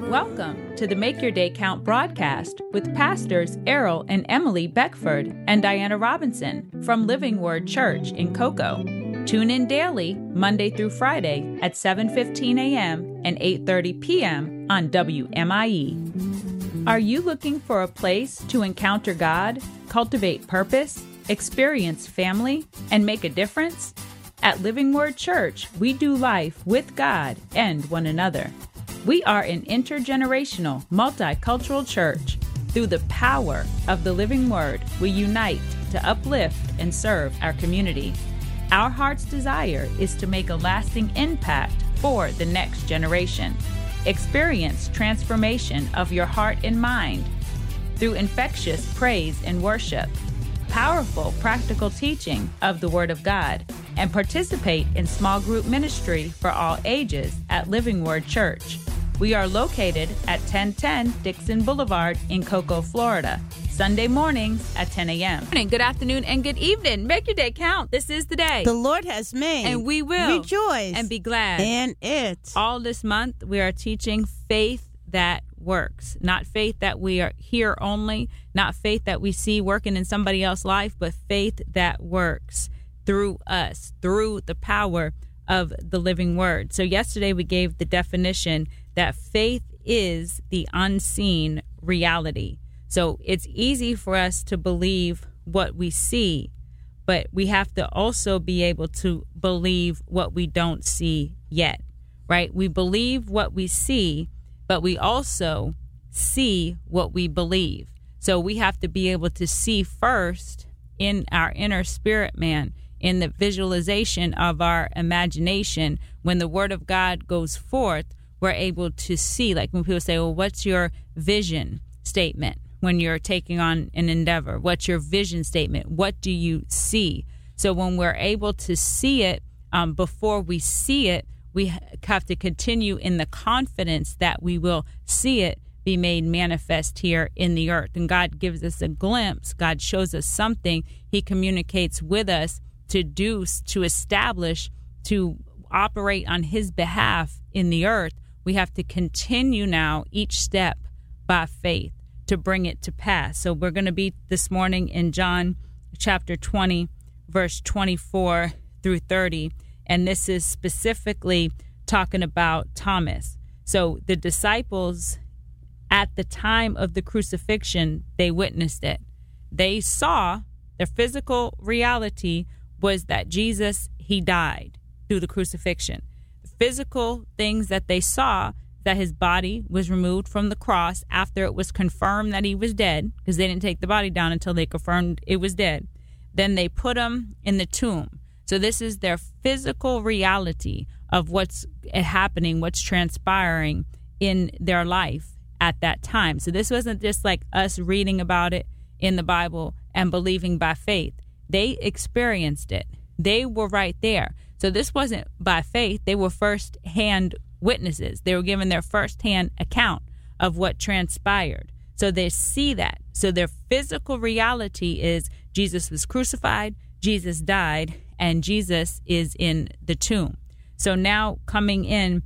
Welcome to the Make Your Day Count broadcast with Pastors Errol and Emily Beckford and Diana Robinson from Living Word Church in Cocoa. Tune in daily, Monday through Friday at 7:15 a.m. and 8:30 p.m. on WMIE. Are you looking for a place to encounter God, cultivate purpose, experience family, and make a difference? At Living Word Church, we do life with God and one another. We are an intergenerational, multicultural church. Through the power of the Living Word, we unite to uplift and serve our community. Our heart's desire is to make a lasting impact for the next generation. Experience transformation of your heart and mind through infectious praise and worship, powerful practical teaching of the Word of God, and participate in small group ministry for all ages at Living Word Church. We are located at 1010 Dixon Boulevard in Cocoa, Florida, Sunday mornings at 10 a.m. Good afternoon and good evening. Make your day count. This is the day the Lord has made, and we will rejoice and be glad in it. All this month, we are teaching faith that works. Not faith that we are here only, not faith that we see working in somebody else's life, but faith that works through us, through the power of the living word. So yesterday we gave the definition that faith is the unseen reality. So it's easy for us to believe what we see, but we have to also be able to believe what we don't see yet, right? We believe what we see, but we also see what we believe. So we have to be able to see first in our inner spirit man, in the visualization of our imagination. When the word of God goes forth, we're able to see, like when people say, well, what's your vision statement when you're taking on an endeavor? What's your vision statement? What do you see? So when we're able to see it before we see it, we have to continue in the confidence that we will see it be made manifest here in the earth. And God gives us a glimpse. God shows us something. He communicates with us to do, to establish, to operate on his behalf in the earth. We have to continue now each step by faith to bring it to pass. So we're going to be this morning in John chapter 20, verse 24 through 30. And this is specifically talking about Thomas. So the disciples at the time of the crucifixion, they witnessed it. They saw the physical reality was that Jesus, he died through the crucifixion. The physical things that they saw, that his body was removed from the cross after it was confirmed that he was dead, because they didn't take the body down until they confirmed it was dead. Then they put him in the tomb. So this is their physical reality of what's happening, what's transpiring in their life at that time. So this wasn't just like us reading about it in the Bible and believing by faith. They experienced it. They were right there. So this wasn't by faith. They were first-hand witnesses. They were given their first-hand account of what transpired. So they see that. So their physical reality is Jesus was crucified, Jesus died, and Jesus is in the tomb. So now coming in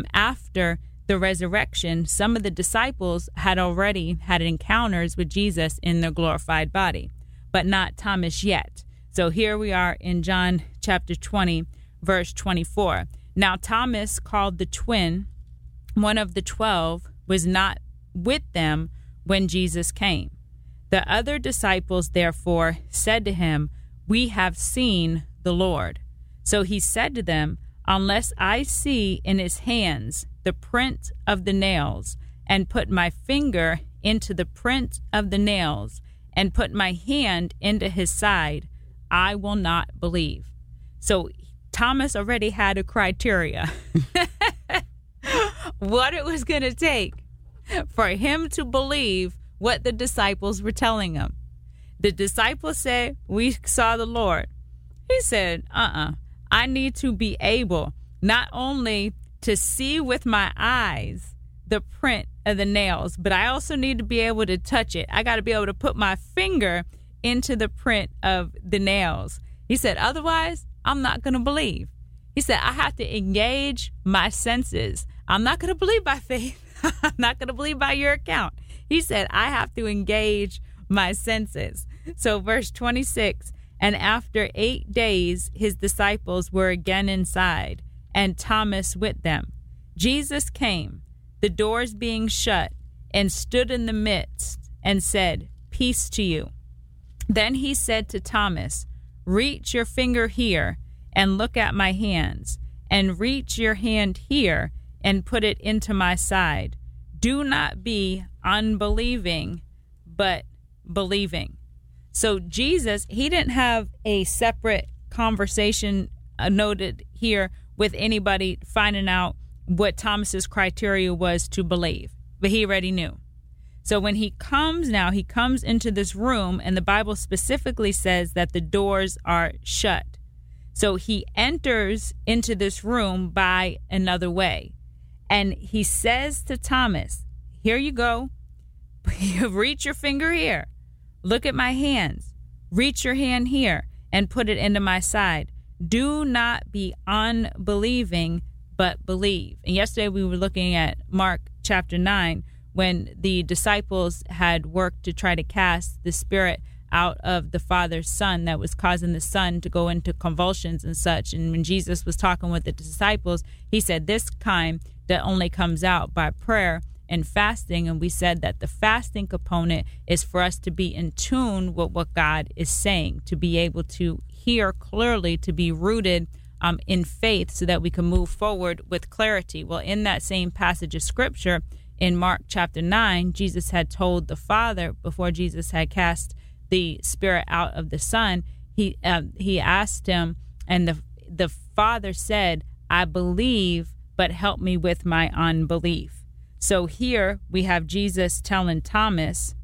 after the resurrection, some of the disciples had already had encounters with Jesus in their glorified body, but not Thomas yet. So here we are in John chapter 20, verse 24. Now Thomas, called the twin, one of the 12, was not with them when Jesus came. The other disciples, therefore, said to him, "We have seen the Lord." So he said to them, "Unless I see in his hands the print of the nails, and put my finger into the print of the nails, and put my hand into his side, I will not believe." So Thomas already had a criteria what it was going to take for him to believe what the disciples were telling him. The disciples said, "We saw the Lord." He said, I need to be able not only to see with my eyes the print of the nails, but I also need to be able to touch it. I got to be able to put my finger into the print of the nails. He said, otherwise, I'm not going to believe. He said, I have to engage my senses. I'm not going to believe by faith. I'm not going to believe by your account. He said, I have to engage my senses. So verse 26, and after 8 days, his disciples were again inside, and Thomas with them. Jesus came, the doors being shut, and stood in the midst, and said, Peace to you. Then he said to Thomas, Reach your finger here, and look at my hands, and reach your hand here, and put it into my side. Do not be unbelieving, but believing. So Jesus, he didn't have a separate conversation noted here with anybody finding out what Thomas's criteria was to believe, but he already knew. So when he comes into this room, and the Bible specifically says that the doors are shut. So he enters into this room by another way. And he says to Thomas, here you go. Reach your finger here. Look at my hands. Reach your hand here and put it into my side. Do not be unbelieving, but believe. And yesterday we were looking at Mark chapter 9, when the disciples had worked to try to cast the spirit out of the Father's Son that was causing the Son to go into convulsions and such. And when Jesus was talking with the disciples, he said this kind that only comes out by prayer and fasting. And we said that the fasting component is for us to be in tune with what God is saying, to be able to hear clearly, to be rooted in faith so that we can move forward with clarity. Well, in that same passage of scripture, in Mark chapter 9, Jesus had told the Father, before Jesus had cast the spirit out of the Son, he asked him, and the Father said, I believe, but help me with my unbelief. So here we have Jesus telling Thomas,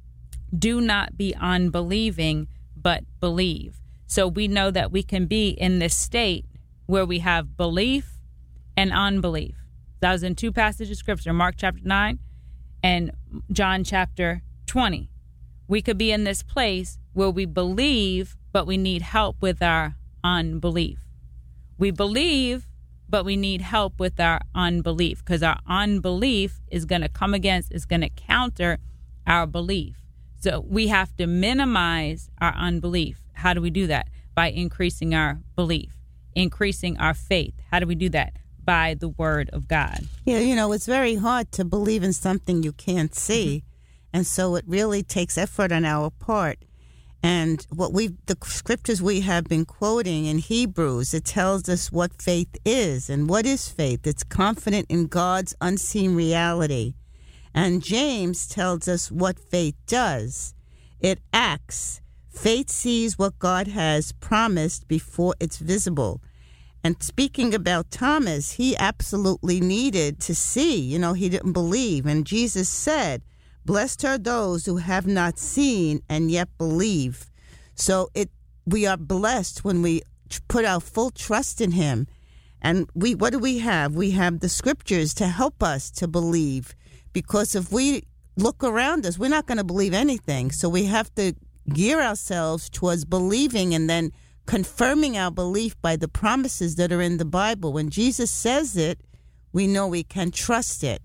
do not be unbelieving, but believe. So we know that we can be in this state where we have belief and unbelief. That was in two passages of scripture, Mark chapter 9 and John chapter 20. We could be in this place where we believe, but we need help with our unbelief. We believe, but we need help with our unbelief, because our unbelief is going to come against, is going to counter our belief. So we have to minimize our unbelief. How do we do that? By increasing our belief, increasing our faith. How do we do that? By the word of God. Yeah, it's very hard to believe in something you can't see. Mm-hmm. And so it really takes effort on our part. And the scriptures we have been quoting in Hebrews, it tells us what faith is. And what is faith? It's confident in God's unseen reality. And James tells us what faith does. It acts. Faith sees what God has promised before it's visible. And speaking about Thomas, he absolutely needed to see. He didn't believe. And Jesus said, blessed are those who have not seen and yet believe. So we are blessed when we put our full trust in him. And what do we have? We have the scriptures to help us to believe. Because if we look around us, we're not going to believe anything. So we have to gear ourselves towards believing and then confirming our belief by the promises that are in the Bible. When Jesus says it, we know we can trust it.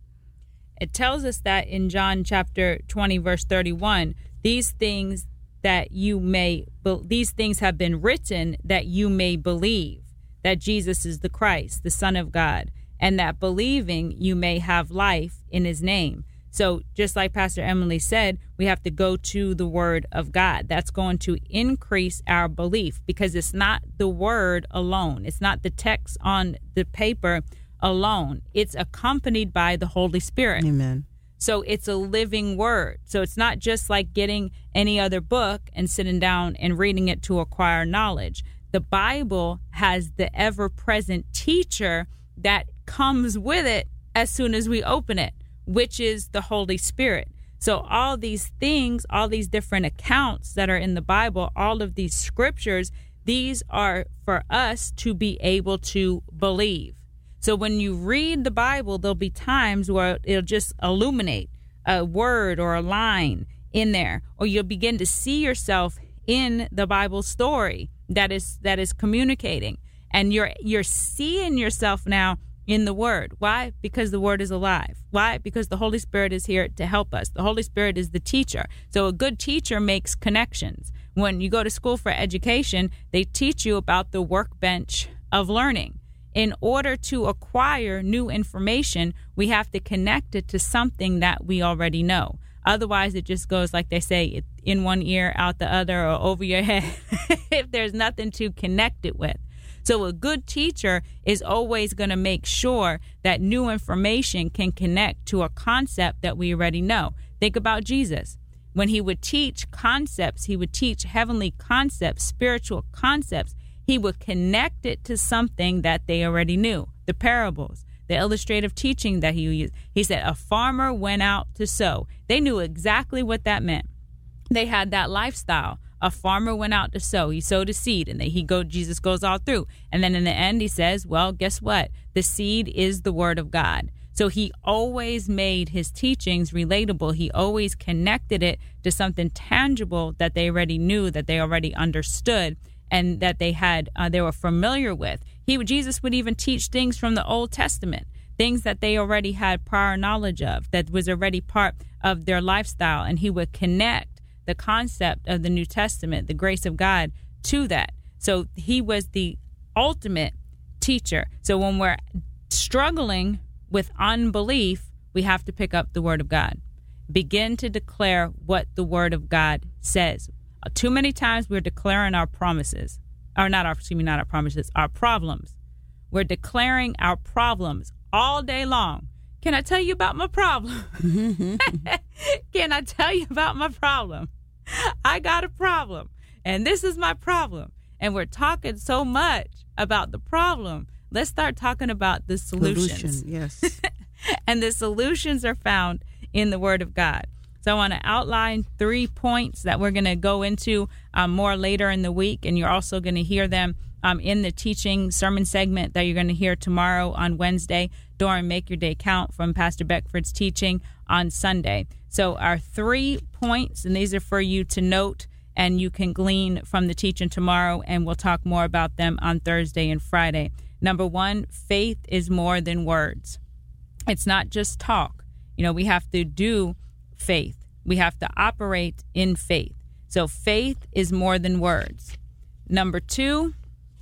It tells us that in John chapter 20, verse 31, these things have been written that you may believe that Jesus is the Christ, the Son of God, and that believing you may have life in his name. So just like Pastor Emily said, we have to go to the word of God. That's going to increase our belief, because it's not the word alone. It's not the text on the paper alone. It's accompanied by the Holy Spirit. Amen. So it's a living word. So it's not just like getting any other book and sitting down and reading it to acquire knowledge. The Bible has the ever-present teacher that comes with it as soon as we open it, which is the Holy Spirit. So all these things, all these different accounts that are in the Bible, all of these scriptures, these are for us to be able to believe. So when you read the Bible, there'll be times where it'll just illuminate a word or a line in there, or you'll begin to see yourself in the Bible story that is communicating, and you're seeing yourself now in the Word. Why? Because the Word is alive. Why? Because the Holy Spirit is here to help us. The Holy Spirit is the teacher. So a good teacher makes connections. When you go to school for education, they teach you about the workbench of learning. In order to acquire new information, we have to connect it to something that we already know. Otherwise, it just goes, like they say, in one ear, out the other, or over your head, if there's nothing to connect it with. So a good teacher is always going to make sure that new information can connect to a concept that we already know. Think about Jesus. When he would teach concepts, he would teach heavenly concepts, spiritual concepts. He would connect it to something that they already knew. The parables, the illustrative teaching that he used. He said, a farmer went out to sow. They knew exactly what that meant. They had that lifestyle. A farmer went out to sow. He sowed a seed, and Jesus goes all through. And then in the end, he says, well, guess what? The seed is the word of God. So he always made his teachings relatable. He always connected it to something tangible that they already knew, that they already understood, and that they were familiar with. Jesus would even teach things from the Old Testament, things that they already had prior knowledge of, that was already part of their lifestyle. And he would connect the concept of the New Testament, the grace of God, to that. So he was the ultimate teacher. So when we're struggling with unbelief, we have to pick up the word of God. Begin to declare what the word of God says. Too many times we're declaring our promises, or not our promises, our problems. We're declaring our problems all day long. Can I tell you about my problem? Can I tell you about my problem? I got a problem, and this is my problem. And we're talking so much about the problem. Let's start talking about the solutions. Yes. And the solutions are found in the Word of God. So I want to outline 3 points that we're going to go into more later in the week, and you're also going to hear them in the teaching sermon segment that you're going to hear tomorrow on Wednesday during Make Your Day Count from Pastor Beckford's teaching on Sunday. So our 3 points, and these are for you to note, and you can glean from the teaching tomorrow, and we'll talk more about them on Thursday and Friday. Number 1, faith is more than words. It's not just talk. We have to do faith. We have to operate in faith. So faith is more than words. Number 2,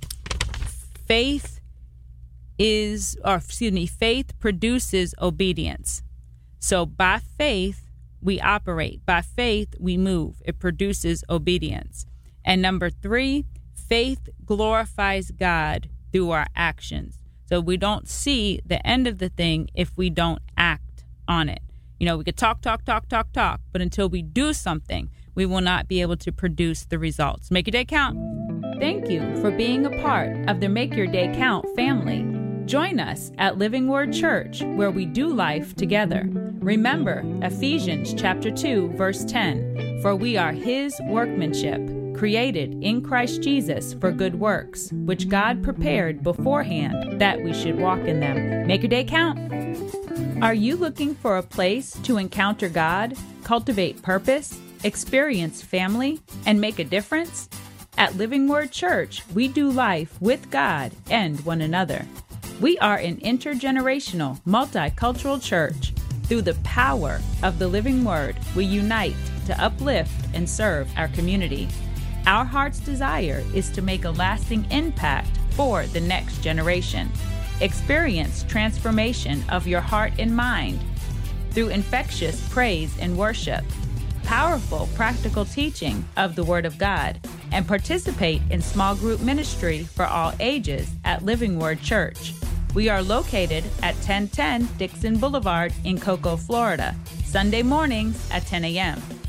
faith produces obedience. So by faith, we operate. By faith, we move. It produces obedience. And number 3, faith glorifies God through our actions. So we don't see the end of the thing if we don't act on it. We could talk, but until we do something, we will not be able to produce the results. Make your day count. Thank you for being a part of the Make Your Day Count family. Join us at Living Word Church, where we do life together. Remember Ephesians chapter 2, verse 10, for we are his workmanship, created in Christ Jesus for good works, which God prepared beforehand that we should walk in them. Make your day count. Are you looking for a place to encounter God, cultivate purpose, experience family, and make a difference? At Living Word Church, we do life with God and one another. We are an intergenerational, multicultural church. Through the power of the living word, we unite to uplift and serve our community. Our heart's desire is to make a lasting impact for the next generation. Experience transformation of your heart and mind through infectious praise and worship, powerful practical teaching of the Word of God, and participate in small group ministry for all ages at Living Word Church. We are located at 1010 Dixon Boulevard in Cocoa, Florida, Sunday mornings at 10 a.m.